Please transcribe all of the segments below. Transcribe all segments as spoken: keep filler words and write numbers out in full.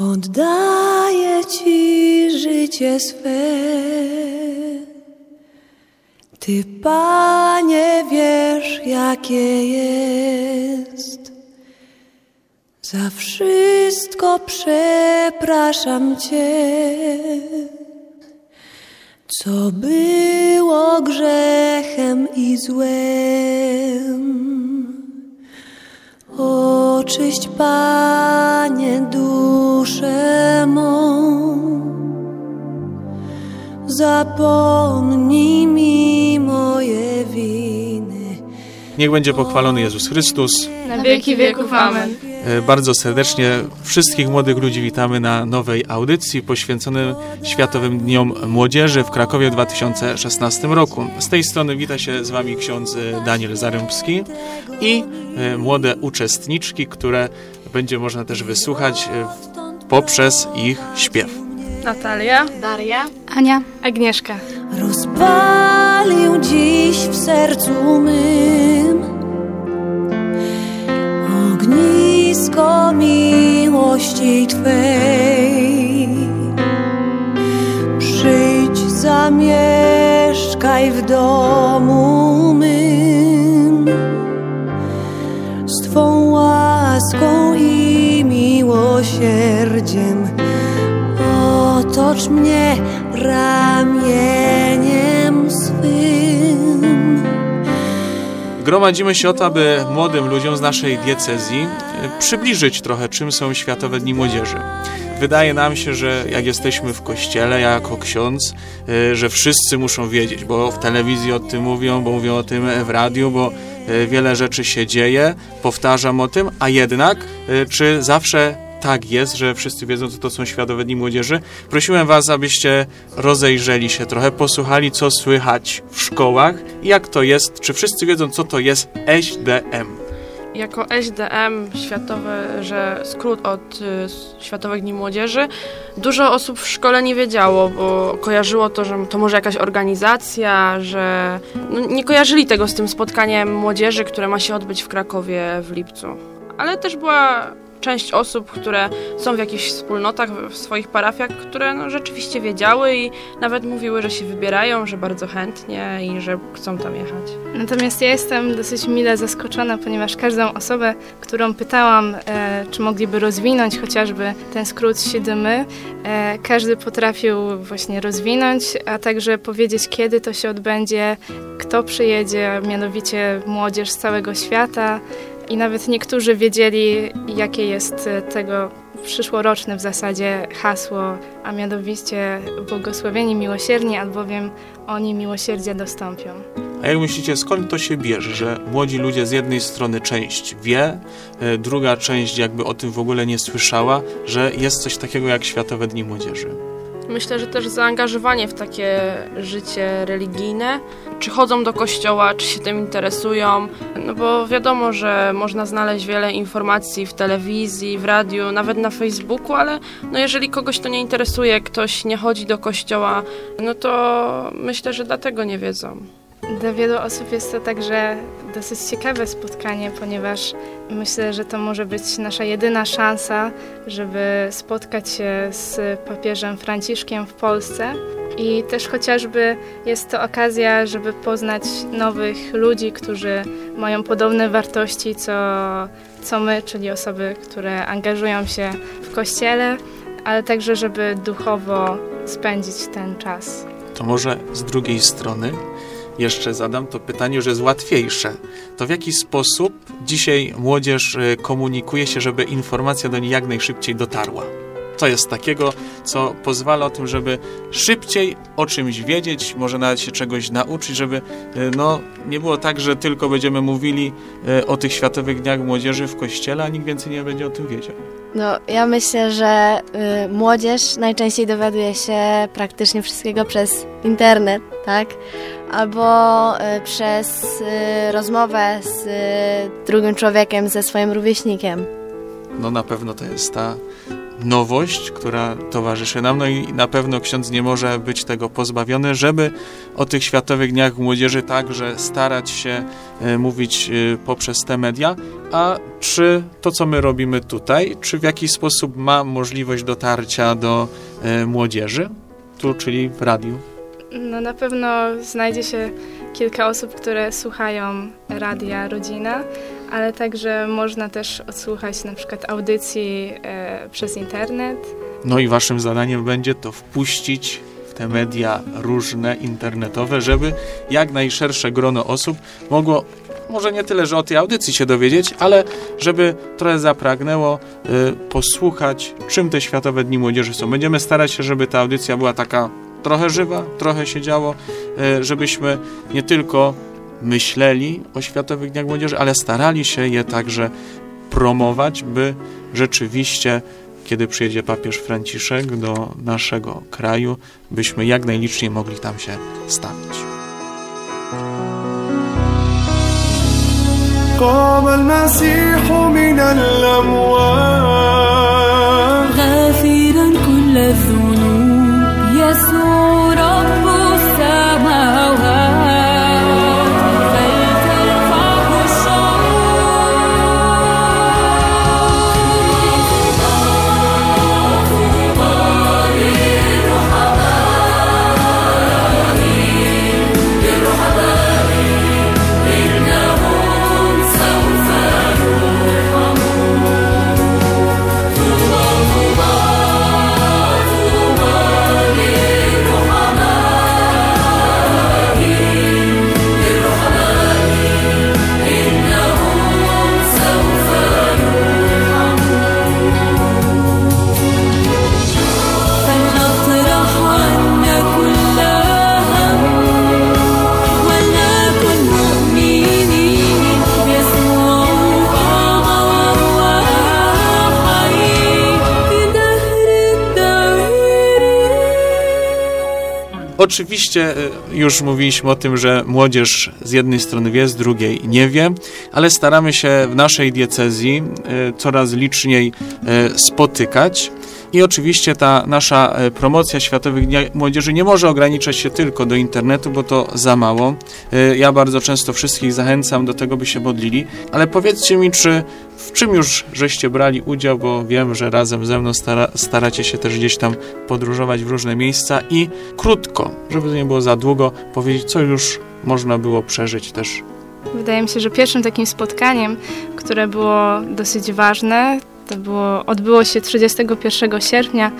Oddaję Ci życie swe. Ty, Panie, wiesz, jakie jest. Za wszystko przepraszam Cię, co było grzechem i złem. Oczyść, Panie, duszę mą, zapomnij mi moje winy. Niech będzie pochwalony Jezus Chrystus. Na wieki wieków. Amen. Bardzo serdecznie wszystkich młodych ludzi witamy na nowej audycji poświęconej Światowym Dniom Młodzieży w Krakowie w dwa tysiące szesnastym roku. Z tej strony wita się z Wami ksiądz Daniel Zarębski i młode uczestniczki, które będzie można też wysłuchać poprzez ich śpiew. Natalia, Daria, Ania, Agnieszka. Rozpalił dziś w sercu mym ognisko miłości Twej. Przyjdź, zamieszkaj w domu mym, z Twą łaską i miłosierdziem otocz mnie ramieniem swym. Gromadzimy się o to, aby młodym ludziom z naszej diecezji przybliżyć trochę, czym są Światowe Dni Młodzieży. Wydaje nam się, że jak jesteśmy w kościele, ja jako ksiądz, że wszyscy muszą wiedzieć, bo w telewizji o tym mówią, bo mówią o tym w radiu, bo wiele rzeczy się dzieje, powtarzam o tym, a jednak czy zawsze tak jest, że wszyscy wiedzą, co to są Światowe Dni Młodzieży? Prosiłem Was, abyście rozejrzeli się trochę, posłuchali, co słychać w szkołach i jak to jest, czy wszyscy wiedzą, co to jest S D M. Jako S D M, światowe, że skrót od y, Światowych Dni Młodzieży, dużo osób w szkole nie wiedziało, bo kojarzyło to, że to może jakaś organizacja, że no, nie kojarzyli tego z tym spotkaniem młodzieży, które ma się odbyć w Krakowie w lipcu. Ale też była część osób, które są w jakichś wspólnotach, w swoich parafiach, które no, rzeczywiście wiedziały i nawet mówiły, że się wybierają, że bardzo chętnie i że chcą tam jechać. Natomiast ja jestem dosyć mile zaskoczona, ponieważ każdą osobę, którą pytałam, e, czy mogliby rozwinąć chociażby ten skrót siedem M, e, każdy potrafił właśnie rozwinąć, a także powiedzieć, kiedy to się odbędzie, kto przyjedzie, mianowicie młodzież z całego świata. I nawet niektórzy wiedzieli, jakie jest tego przyszłoroczne w zasadzie hasło, a mianowicie błogosławieni miłosierni, albowiem oni miłosierdzia dostąpią. A jak myślicie, skąd to się bierze, że młodzi ludzie z jednej strony część wie, druga część jakby o tym w ogóle nie słyszała, że jest coś takiego jak Światowe Dni Młodzieży? Myślę, że też zaangażowanie w takie życie religijne, czy chodzą do kościoła, czy się tym interesują, no bo wiadomo, że można znaleźć wiele informacji w telewizji, w radiu, nawet na Facebooku, ale no jeżeli kogoś to nie interesuje, ktoś nie chodzi do kościoła, no to myślę, że dlatego nie wiedzą. Dla wielu osób jest to także dosyć ciekawe spotkanie, ponieważ myślę, że to może być nasza jedyna szansa, żeby spotkać się z papieżem Franciszkiem w Polsce. I też chociażby jest to okazja, żeby poznać nowych ludzi, którzy mają podobne wartości co, co my, czyli osoby, które angażują się w Kościele, ale także, żeby duchowo spędzić ten czas. To może z drugiej strony jeszcze zadam to pytanie, że jest łatwiejsze. To w jaki sposób dzisiaj młodzież komunikuje się, żeby informacja do niej jak najszybciej dotarła? Co jest takiego, co pozwala o tym, żeby szybciej o czymś wiedzieć, może nawet się czegoś nauczyć, żeby no, nie było tak, że tylko będziemy mówili o tych Światowych Dniach Młodzieży w Kościele, a nikt więcej nie będzie o tym wiedział. No, ja myślę, że y, młodzież najczęściej dowiaduje się praktycznie wszystkiego przez internet, tak? Albo y, przez y, rozmowę z y, drugim człowiekiem, ze swoim rówieśnikiem. No na pewno to jest ta nowość, która towarzyszy nam, no i na pewno ksiądz nie może być tego pozbawiony, żeby o tych Światowych Dniach Młodzieży także starać się e, mówić e, poprzez te media. A czy to, co my robimy tutaj, czy w jakiś sposób ma możliwość dotarcia do e, młodzieży? Tu, czyli w radiu. No na pewno znajdzie się kilka osób, które słuchają Radia Rodzina, ale także można też odsłuchać na przykład audycji e, przez internet. No i waszym zadaniem będzie to wpuścić w te media różne, internetowe, żeby jak najszersze grono osób mogło, może nie tyle, że o tej audycji się dowiedzieć, ale żeby trochę zapragnęło y, posłuchać, czym te Światowe Dni Młodzieży są. Będziemy starać się, żeby ta audycja była taka trochę żywa, trochę się działo, y, żebyśmy nie tylko myśleli o Światowych Dniach Młodzieży, ale starali się je także promować, by rzeczywiście, kiedy przyjedzie papież Franciszek do naszego kraju, byśmy jak najliczniej mogli tam się stawić. قام المسيح من الأموات غافرا كل الذنوب يسوع رب السماوات فلترفعه Oczywiście już mówiliśmy o tym, że młodzież z jednej strony wie, z drugiej nie wie, ale staramy się w naszej diecezji coraz liczniej spotykać. I oczywiście ta nasza promocja Światowych Dni Młodzieży nie może ograniczać się tylko do internetu, bo to za mało. Ja bardzo często wszystkich zachęcam do tego, by się modlili, ale powiedzcie mi, czy w czym już żeście brali udział, bo wiem, że razem ze mną stara, staracie się też gdzieś tam podróżować w różne miejsca i krótko, żeby to nie było za długo, powiedzieć, co już można było przeżyć też. Wydaje mi się, że pierwszym takim spotkaniem, które było dosyć ważne, to było, odbyło się trzydziestego pierwszego sierpnia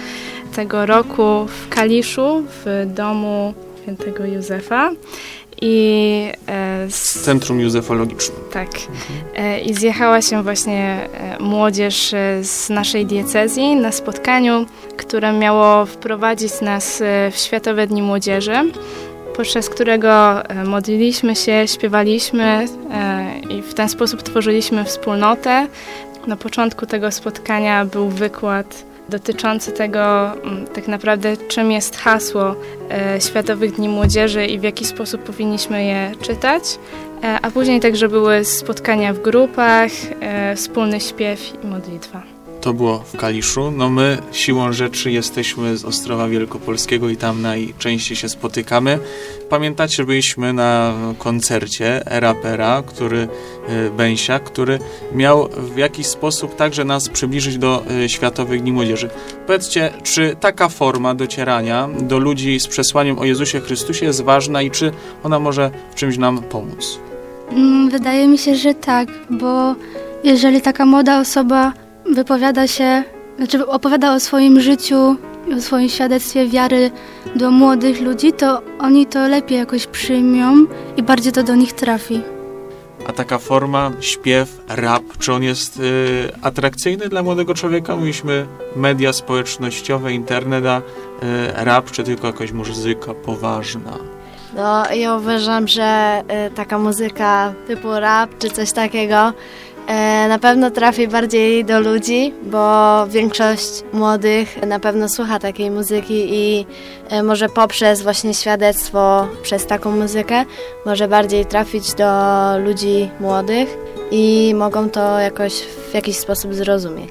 tego roku w Kaliszu, w domu świętego Józefa. I, e, z, Centrum Józefologiczne. Tak. E, I zjechała się właśnie e, młodzież e, z naszej diecezji na spotkaniu, które miało wprowadzić nas e, w Światowe Dni Młodzieży, podczas którego e, modliliśmy się, śpiewaliśmy e, i w ten sposób tworzyliśmy wspólnotę. Na początku tego spotkania był wykład dotyczący tego tak naprawdę, czym jest hasło e, Światowych Dni Młodzieży i w jaki sposób powinniśmy je czytać, e, a później także były spotkania w grupach, e, wspólny śpiew i modlitwa. To było w Kaliszu. No my siłą rzeczy jesteśmy z Ostrowa Wielkopolskiego i tam najczęściej się spotykamy. Pamiętacie, byliśmy na koncercie rapera, który Bęsia, który miał w jakiś sposób także nas przybliżyć do Światowych Dni Młodzieży. Powiedzcie, czy taka forma docierania do ludzi z przesłaniem o Jezusie Chrystusie jest ważna i czy ona może w czymś nam pomóc? Wydaje mi się, że tak, bo jeżeli taka młoda osoba wypowiada się, znaczy opowiada o swoim życiu, o swoim świadectwie wiary do młodych ludzi, to oni to lepiej jakoś przyjmą i bardziej to do nich trafi. A taka forma, śpiew, rap, czy on jest y, atrakcyjny dla młodego człowieka? Mówiliśmy media społecznościowe, internet, a y, rap, czy tylko jakaś muzyka poważna? No, ja uważam, że y, taka muzyka typu rap czy coś takiego y, na pewno trafi bardziej do ludzi, bo większość młodych na pewno słucha takiej muzyki i y, może poprzez właśnie świadectwo, przez taką muzykę może bardziej trafić do ludzi młodych i mogą to jakoś w jakiś sposób zrozumieć.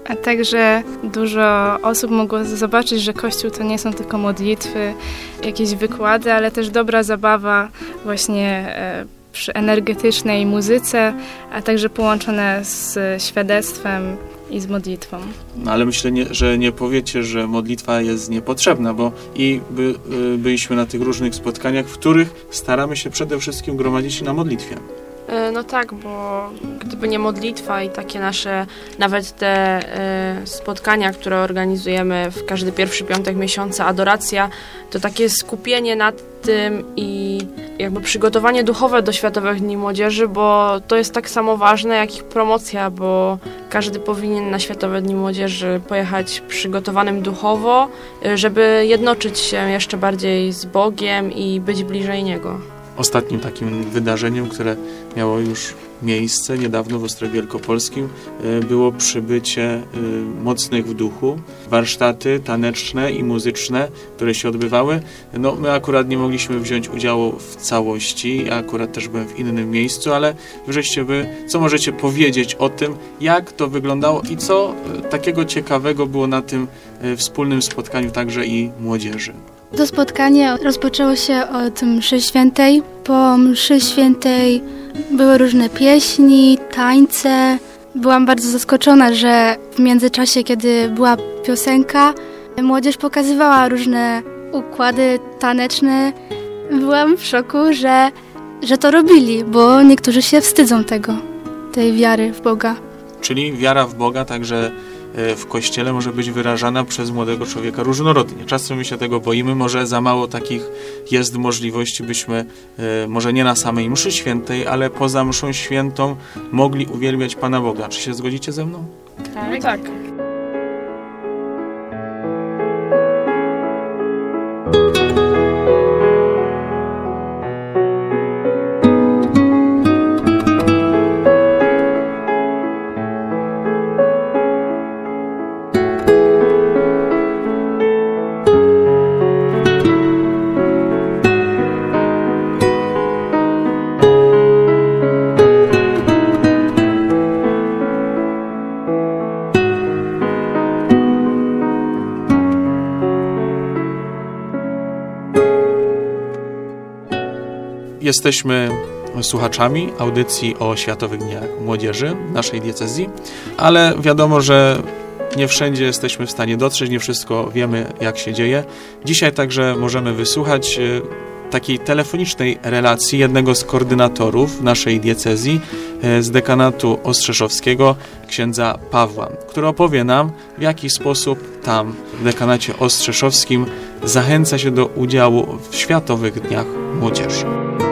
a także dużo osób mogło zobaczyć, że Kościół to nie są tylko modlitwy, jakieś wykłady, ale też dobra zabawa właśnie e, przy energetycznej muzyce, a także połączone z świadectwem i z modlitwą. No ale myślę, nie, że nie powiecie, że modlitwa jest niepotrzebna, bo i by, y, byliśmy na tych różnych spotkaniach, w których staramy się przede wszystkim gromadzić się na modlitwie. No tak, bo gdyby nie modlitwa i takie nasze, nawet te y, spotkania, które organizujemy w każdy pierwszy piątek miesiąca, adoracja, to takie skupienie nad tym i jakby przygotowanie duchowe do Światowych Dni Młodzieży, bo to jest tak samo ważne jak ich promocja, bo każdy powinien na Światowe Dni Młodzieży pojechać przygotowanym duchowo, żeby jednoczyć się jeszcze bardziej z Bogiem i być bliżej Niego. Ostatnim takim wydarzeniem, które miało już miejsce niedawno w Ostrowie Wielkopolskim, było przybycie mocnych w duchu, warsztaty taneczne i muzyczne, które się odbywały. No, my akurat nie mogliśmy wziąć udziału w całości, ja akurat też byłem w innym miejscu, ale żeście wy, co możecie powiedzieć o tym, jak to wyglądało i co takiego ciekawego było na tym wspólnym spotkaniu także i młodzieży? To spotkanie rozpoczęło się od mszy świętej. Po mszy świętej były różne pieśni, tańce. Byłam bardzo zaskoczona, że w międzyczasie, kiedy była piosenka, młodzież pokazywała różne układy taneczne. Byłam w szoku, że, że to robili, bo niektórzy się wstydzą tego, tej wiary w Boga. Czyli wiara w Boga także w Kościele może być wyrażana przez młodego człowieka różnorodnie. Czasem my się tego boimy, może za mało takich jest możliwości, byśmy może nie na samej mszy świętej, ale poza mszą świętą mogli uwielbiać Pana Boga. Czy się zgodzicie ze mną? Tak. tak. Jesteśmy słuchaczami audycji o Światowych Dniach Młodzieży naszej diecezji, ale wiadomo, że nie wszędzie jesteśmy w stanie dotrzeć, nie wszystko wiemy, jak się dzieje. Dzisiaj także możemy wysłuchać takiej telefonicznej relacji jednego z koordynatorów naszej diecezji z dekanatu ostrzeszowskiego, księdza Pawła, który opowie nam, w jaki sposób tam w dekanacie ostrzeszowskim zachęca się do udziału w Światowych Dniach Młodzieży.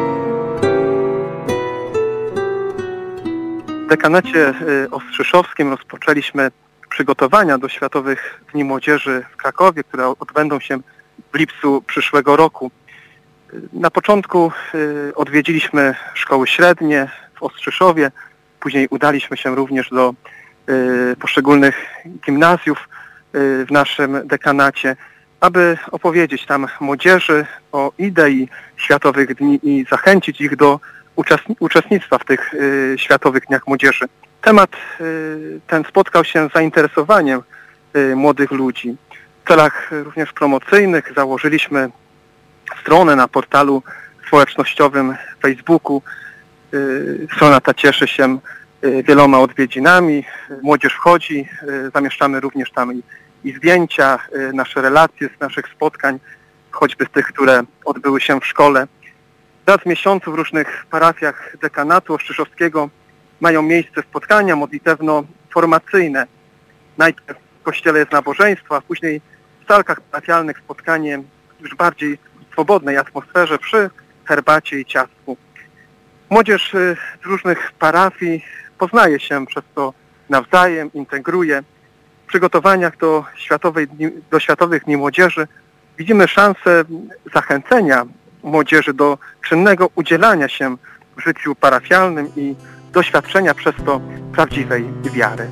W dekanacie ostrzeszowskim rozpoczęliśmy przygotowania do Światowych Dni Młodzieży w Krakowie, które odbędą się w lipcu przyszłego roku. Na początku odwiedziliśmy szkoły średnie w Ostrzeszowie, później udaliśmy się również do poszczególnych gimnazjów w naszym dekanacie, aby opowiedzieć tam młodzieży o idei Światowych Dni i zachęcić ich do uczestnictwa w tych y, Światowych Dniach Młodzieży. Temat y, ten spotkał się z zainteresowaniem y, młodych ludzi. W celach również promocyjnych założyliśmy stronę na portalu społecznościowym Facebooku. Y, strona ta cieszy się y, wieloma odwiedzinami. Młodzież wchodzi, y, zamieszczamy również tam i, i zdjęcia, y, nasze relacje z naszych spotkań, choćby z tych, które odbyły się w szkole. Raz w miesiącu w różnych parafiach dekanatu ostrzeszowskiego mają miejsce spotkania modlitewno-formacyjne. Najpierw w kościele jest nabożeństwo, a później w salkach parafialnych spotkanie już bardziej w swobodnej atmosferze przy herbacie i ciastku. Młodzież z różnych parafii poznaje się przez to nawzajem, integruje. W przygotowaniach do, Światowej Dni, do Światowych Dni Młodzieży widzimy szansę zachęcenia młodzieży do czynnego udzielania się w życiu parafialnym i doświadczenia przez to prawdziwej wiary.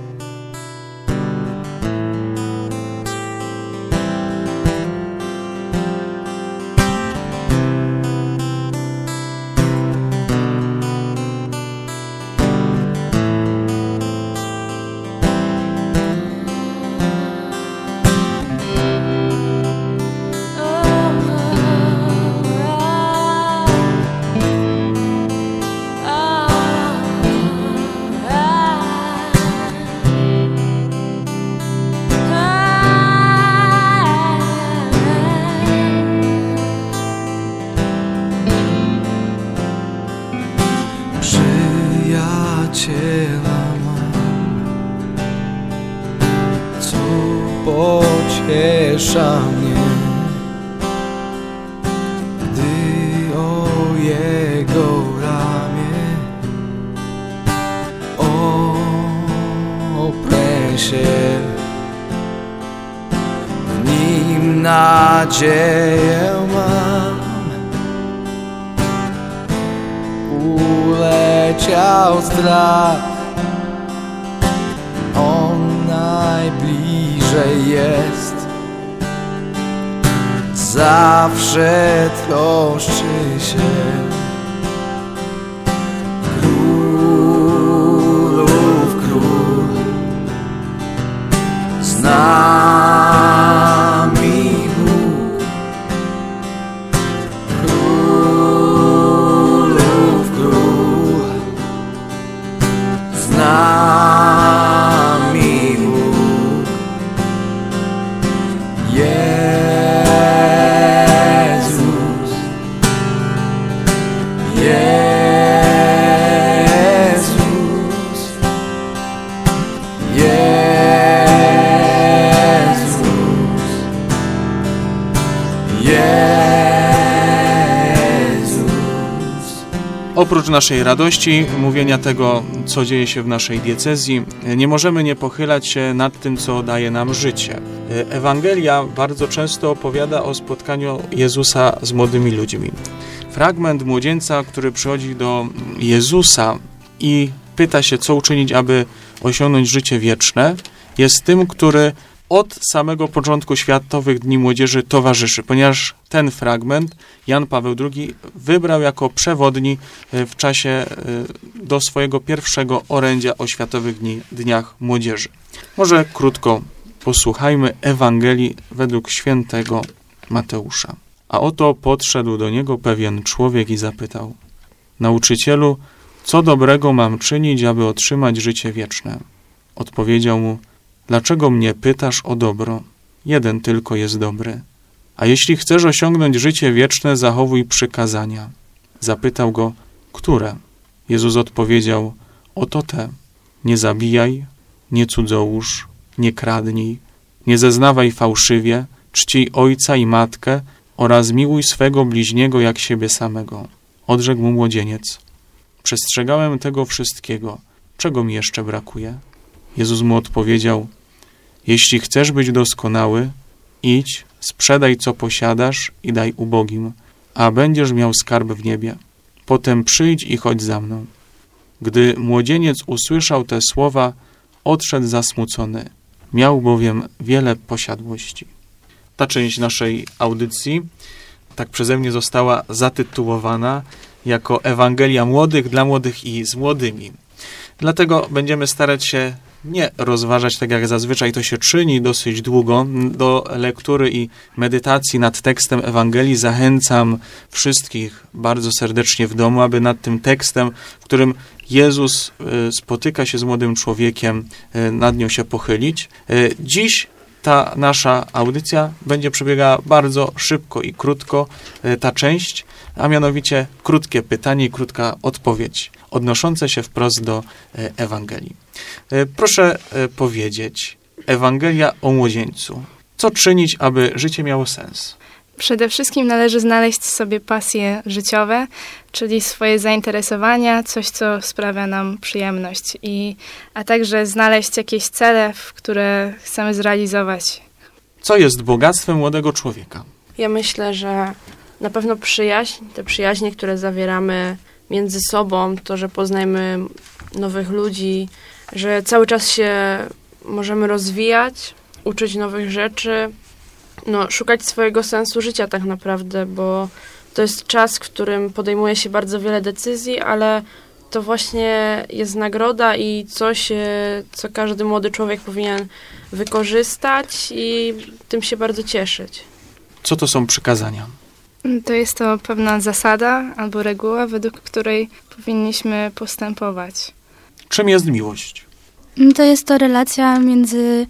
przyspiesza mnie, gdy o Jego ramię oprę się. W Nim nadzieję mam, uleciał strach, On najbliżej jest, zawsze troszczy się. Królów król, z nami Bóg. Królów król, z nami Bóg. Jezus, Jezus, Jezus, Jezus. Oprócz naszej radości, mówienia tego, co dzieje się w naszej diecezji, nie możemy nie pochylać się nad tym, co daje nam życie. Ewangelia bardzo często opowiada o spotkaniu Jezusa z młodymi ludźmi. Fragment młodzieńca, który przychodzi do Jezusa i pyta się, co uczynić, aby osiągnąć życie wieczne, jest tym, który od samego początku Światowych Dni Młodzieży towarzyszy, ponieważ ten fragment Jan Paweł drugi wybrał jako przewodni w czasie do swojego pierwszego orędzia o Światowych Dni, Dniach Młodzieży. Może krótko posłuchajmy Ewangelii według świętego Mateusza. A oto podszedł do niego pewien człowiek i zapytał: Nauczycielu, co dobrego mam czynić, aby otrzymać życie wieczne? Odpowiedział mu: Dlaczego mnie pytasz o dobro? Jeden tylko jest dobry. A jeśli chcesz osiągnąć życie wieczne, zachowuj przykazania. Zapytał go: Które? Jezus odpowiedział: Oto te. Nie zabijaj, nie cudzołóż, nie kradnij, nie zeznawaj fałszywie, czcij ojca i matkę oraz miłuj swego bliźniego jak siebie samego. Odrzekł mu młodzieniec: Przestrzegałem tego wszystkiego. Czego mi jeszcze brakuje? Jezus mu odpowiedział: Jeśli chcesz być doskonały, idź, sprzedaj co posiadasz i daj ubogim, a będziesz miał skarb w niebie. Potem przyjdź i chodź za mną. Gdy młodzieniec usłyszał te słowa, odszedł zasmucony. Miał bowiem wiele posiadłości. Ta część naszej audycji tak przeze mnie została zatytułowana jako Ewangelia młodych dla młodych i z młodymi. Dlatego będziemy starać się nie rozważać, tak jak zazwyczaj to się czyni, dosyć długo. Do lektury i medytacji nad tekstem Ewangelii zachęcam wszystkich bardzo serdecznie w domu, aby nad tym tekstem, w którym Jezus spotyka się z młodym człowiekiem, nad nią się pochylić. Dziś ta nasza audycja będzie przebiegała bardzo szybko i krótko, ta część, a mianowicie krótkie pytanie i krótka odpowiedź, odnoszące się wprost do Ewangelii. Proszę powiedzieć, Ewangelia o młodzieńcu. Co czynić, aby życie miało sens? Przede wszystkim należy znaleźć sobie pasje życiowe, czyli swoje zainteresowania, coś, co sprawia nam przyjemność, i, a także znaleźć jakieś cele, w które chcemy zrealizować. Co jest bogactwem młodego człowieka? Ja myślę, że na pewno przyjaźń, te przyjaźnie, które zawieramy między sobą, to, że poznajemy nowych ludzi, że cały czas się możemy rozwijać, uczyć nowych rzeczy, no, szukać swojego sensu życia tak naprawdę, bo to jest czas, w którym podejmuje się bardzo wiele decyzji, ale to właśnie jest nagroda i coś, co każdy młody człowiek powinien wykorzystać i tym się bardzo cieszyć. Co to są przykazania? To jest to pewna zasada albo reguła, według której powinniśmy postępować. Czym jest miłość? To jest to relacja między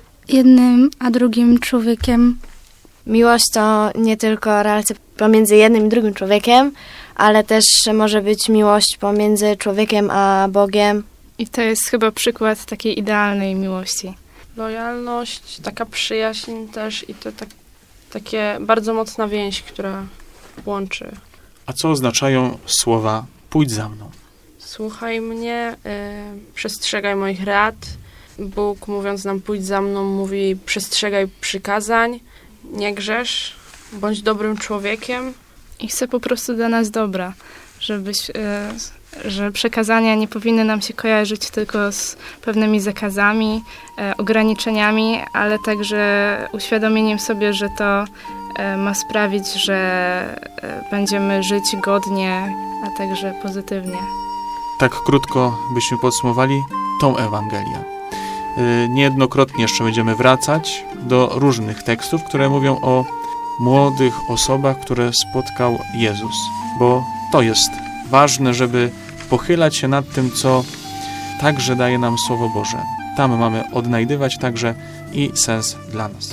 jednym a drugim człowiekiem. Miłość to nie tylko relacja pomiędzy jednym i drugim człowiekiem, ale też może być miłość pomiędzy człowiekiem a Bogiem. I to jest chyba przykład takiej idealnej miłości. Lojalność, taka przyjaźń też i to tak, takie bardzo mocna więź, która łączy. A co oznaczają słowa pójdź za mną? Słuchaj mnie, y, przestrzegaj moich rad. Bóg, mówiąc nam pójdź za mną, mówi przestrzegaj przykazań, nie grzesz, bądź dobrym człowiekiem. I chce po prostu dla nas dobra, żebyś, e, że przekazania nie powinny nam się kojarzyć tylko z pewnymi zakazami, e, ograniczeniami, ale także uświadomieniem sobie, że to e, ma sprawić, że e, będziemy żyć godnie, a także pozytywnie. Tak krótko byśmy podsumowali tą Ewangelię. Yy, niejednokrotnie jeszcze będziemy wracać do różnych tekstów, które mówią o młodych osobach, które spotkał Jezus, bo to jest ważne, żeby pochylać się nad tym, co także daje nam Słowo Boże. Tam mamy odnajdywać także i sens dla nas.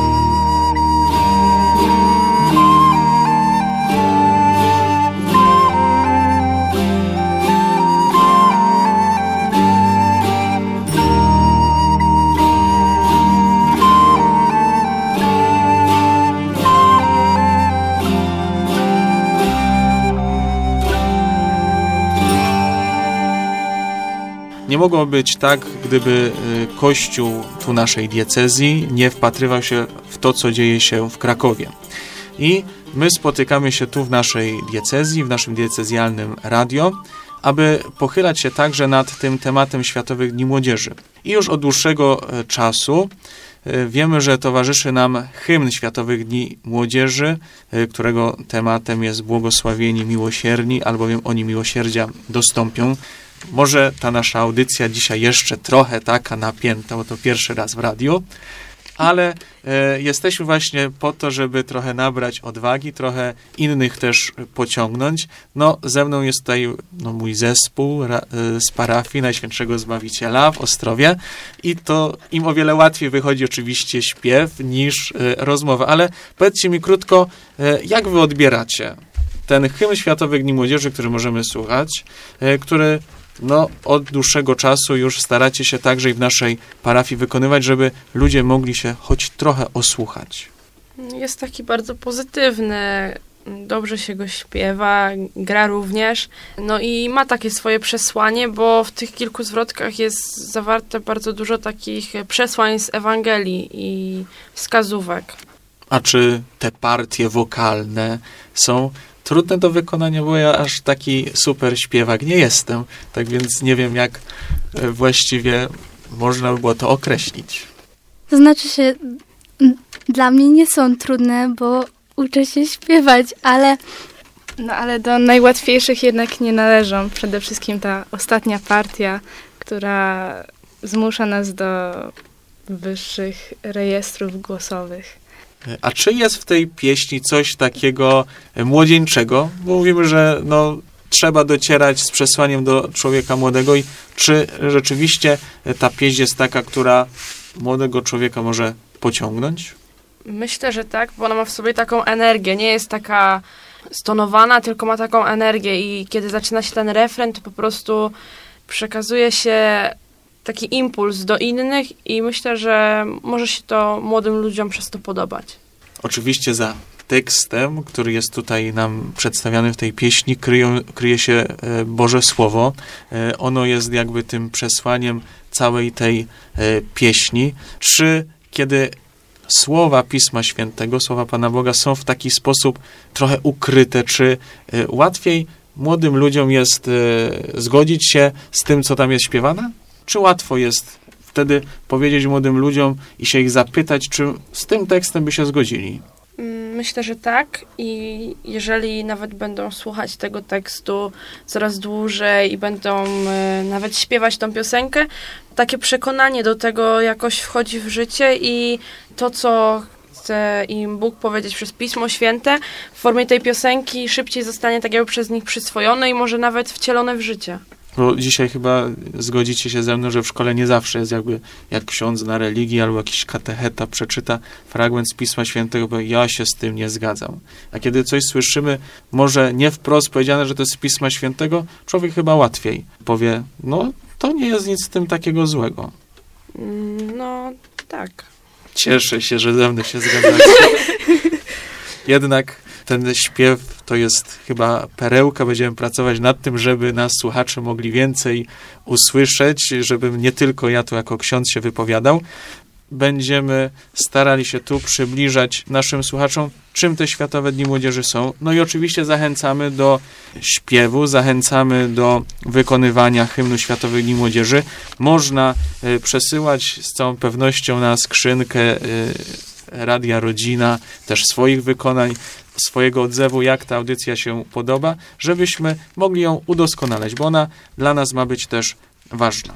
Nie mogło być tak, gdyby Kościół tu naszej diecezji nie wpatrywał się w to, co dzieje się w Krakowie. I my spotykamy się tu w naszej diecezji, w naszym diecezjalnym radio, aby pochylać się także nad tym tematem Światowych Dni Młodzieży. I już od dłuższego czasu wiemy, że towarzyszy nam hymn Światowych Dni Młodzieży, którego tematem jest błogosławieni miłosierni, albowiem oni miłosierdzia dostąpią. Może ta nasza audycja dzisiaj jeszcze trochę taka napięta, bo to pierwszy raz w radiu, ale e, jesteśmy właśnie po to, żeby trochę nabrać odwagi, trochę innych też pociągnąć. No, ze mną jest tutaj no, mój zespół ra, e, z parafii Najświętszego Zbawiciela w Ostrowie i to im o wiele łatwiej wychodzi oczywiście śpiew niż e, rozmowa, ale powiedzcie mi krótko, e, jak wy odbieracie ten hymn Światowych Dni Młodzieży, który możemy słuchać, e, który no, od dłuższego czasu już staracie się także i w naszej parafii wykonywać, żeby ludzie mogli się choć trochę osłuchać. Jest taki bardzo pozytywny, dobrze się go śpiewa, gra również. No i ma takie swoje przesłanie, bo w tych kilku zwrotkach jest zawarte bardzo dużo takich przesłań z Ewangelii i wskazówek. A czy te partie wokalne są trudne do wykonania, bo ja aż taki super śpiewak nie jestem, tak więc nie wiem, jak właściwie można by było to określić. To znaczy się, dla mnie nie są trudne, bo uczę się śpiewać, ale... No ale do najłatwiejszych jednak nie należą. Przede wszystkim ta ostatnia partia, która zmusza nas do wyższych rejestrów głosowych. A czy jest w tej pieśni coś takiego młodzieńczego? Bo mówimy, że no, trzeba docierać z przesłaniem do człowieka młodego i czy rzeczywiście ta pieśń jest taka, która młodego człowieka może pociągnąć? Myślę, że tak, bo ona ma w sobie taką energię. Nie jest taka stonowana, tylko ma taką energię i kiedy zaczyna się ten refren, to po prostu przekazuje się taki impuls do innych i myślę, że może się to młodym ludziom przez to podobać. Oczywiście za tekstem, który jest tutaj nam przedstawiany w tej pieśni, kryją, kryje się Boże Słowo. Ono jest jakby tym przesłaniem całej tej pieśni. Czy kiedy słowa Pisma Świętego, słowa Pana Boga są w taki sposób trochę ukryte, czy łatwiej młodym ludziom jest zgodzić się z tym, co tam jest śpiewane? Czy łatwo jest wtedy powiedzieć młodym ludziom i się ich zapytać, czy z tym tekstem by się zgodzili? Myślę, że tak i jeżeli nawet będą słuchać tego tekstu coraz dłużej i będą y, nawet śpiewać tą piosenkę, takie przekonanie do tego jakoś wchodzi w życie i to, co chce im Bóg powiedzieć przez Pismo Święte, w formie tej piosenki szybciej zostanie tak jakby przez nich przyswojone i może nawet wcielone w życie. Bo dzisiaj chyba zgodzicie się ze mną, że w szkole nie zawsze jest jakby jak ksiądz na religii albo jakiś katecheta przeczyta fragment z Pisma Świętego, bo ja się z tym nie zgadzam. A kiedy coś słyszymy, może nie wprost powiedziane, że to jest z Pisma Świętego, człowiek chyba łatwiej powie, no to nie jest nic z tym takiego złego. No Tak. Cieszę się, że ze mną się zgadzacie. Jednak ten śpiew to jest chyba perełka. Będziemy pracować nad tym, żeby nas słuchacze mogli więcej usłyszeć, żebym nie tylko ja tu jako ksiądz się wypowiadał. Będziemy starali się tu przybliżać naszym słuchaczom, czym te Światowe Dni Młodzieży są. No i oczywiście zachęcamy do śpiewu, zachęcamy do wykonywania hymnu Światowych Dni Młodzieży. Można y, przesyłać z całą pewnością na skrzynkę y, Radia Rodzina też swoich wykonań, swojego odzewu, jak ta audycja się podoba, żebyśmy mogli ją udoskonalać, bo ona dla nas ma być też ważna.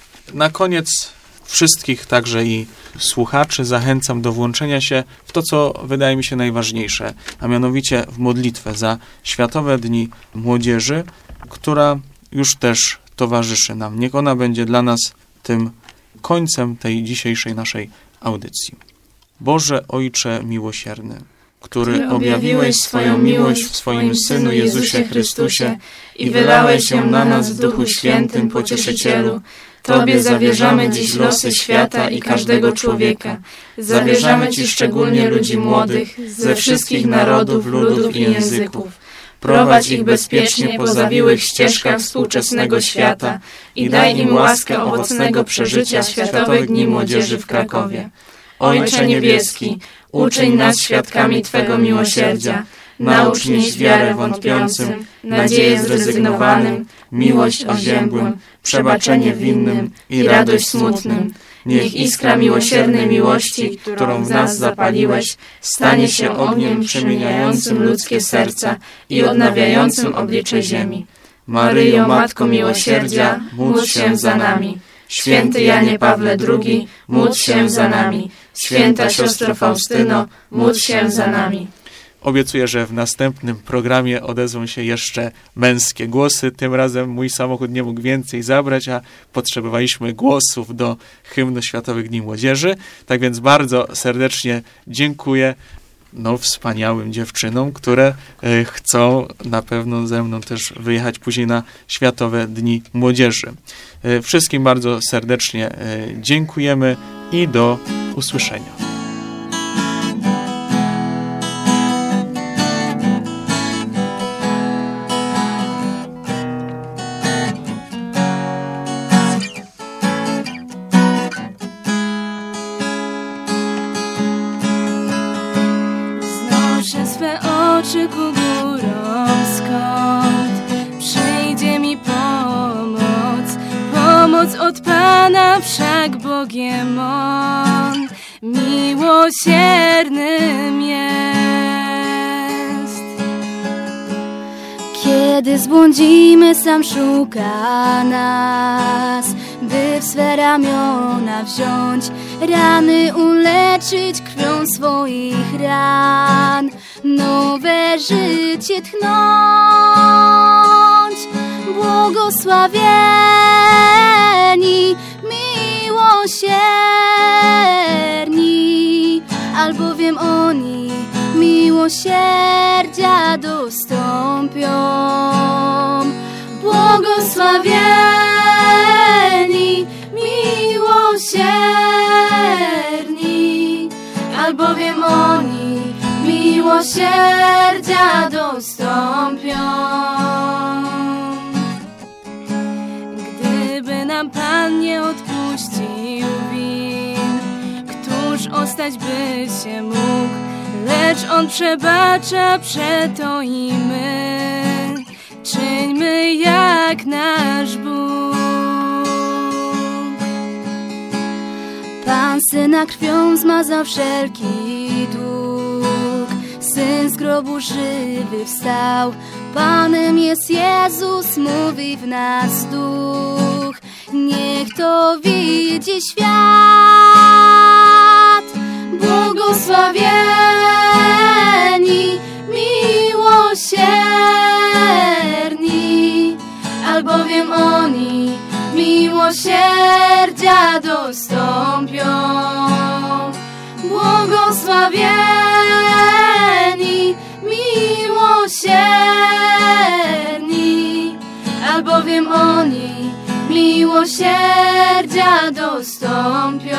Na koniec wszystkich, także i słuchaczy, zachęcam do włączenia się w to, co wydaje mi się najważniejsze, a mianowicie w modlitwę za Światowe Dni Młodzieży, która już też towarzyszy nam. Niech ona będzie dla nas tym końcem tej dzisiejszej naszej audycji. Boże Ojcze miłosierny, który objawiłeś swoją miłość w swoim Synu Jezusie Chrystusie i wylałeś ją na nas w Duchu Świętym Pocieszycielu, Tobie zawierzamy dziś losy świata i każdego człowieka. Zawierzamy Ci szczególnie ludzi młodych ze wszystkich narodów, ludów i języków. Prowadź ich bezpiecznie po zawiłych ścieżkach współczesnego świata i daj im łaskę owocnego przeżycia Światowych Dni Młodzieży w Krakowie. Ojcze Niebieski, uczyń nas świadkami Twego miłosierdzia. Naucz nieść wiarę wątpiącym, nadzieję zrezygnowanym, miłość oziębłym, przebaczenie winnym i radość smutnym. Niech iskra miłosiernej miłości, którą w nas zapaliłeś, stanie się ogniem przemieniającym ludzkie serca i odnawiającym oblicze ziemi. Maryjo, Matko Miłosierdzia, módl się za nami. Święty Janie Pawle drugi, módl się za nami. Święta Siostro Faustyno, módl się za nami. Obiecuję, że w następnym programie odezwą się jeszcze męskie głosy. Tym razem mój samochód nie mógł więcej zabrać, a potrzebowaliśmy głosów do hymnu Światowych Dni Młodzieży. Tak więc bardzo serdecznie dziękuję no, wspaniałym dziewczynom, które y, chcą na pewno ze mną też wyjechać później na Światowe Dni Młodzieży. Y, wszystkim bardzo serdecznie y, dziękujemy i do usłyszenia. Oczy ku górom, skąd przyjdzie mi pomoc. Pomoc od Pana, wszak Bogiem On miłosiernym jest. Kiedy zbłądzimy, sam szuka nas, by w swe ramiona wziąć, rany uleczyć krwią swoich ran, nowe życie tchnąć. Błogosławieni, miłosierni, albowiem oni miłosierdzia dostąpią. Błogosławieni, miłosierni, albowiem oni miłosierdzia dostąpią. Gdyby nam Pan nie odpuścił win, któż ostać by się mógł? Lecz On przebacza, przeto i my czyńmy jak nasz Bóg. Pan Syna krwią zmazał wszelki dług, Syn z grobu żywy wstał, Panem jest Jezus, mówi w nas Duch. Niech to widzi świat. Błogosławieni, miłosierni, albowiem oni miłosierdzia dostąpią. Błogosławieni, miłosierni, albowiem oni miłosierdzia miłosierdzia dostąpią.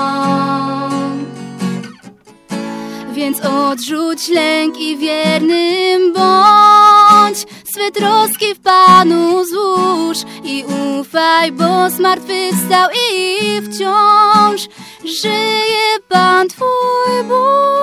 Więc odrzuć lęk i wiernym bądź, swe troski w Panu złóż i ufaj, bo zmartwychwstał i wciąż żyje Pan Twój Bóg.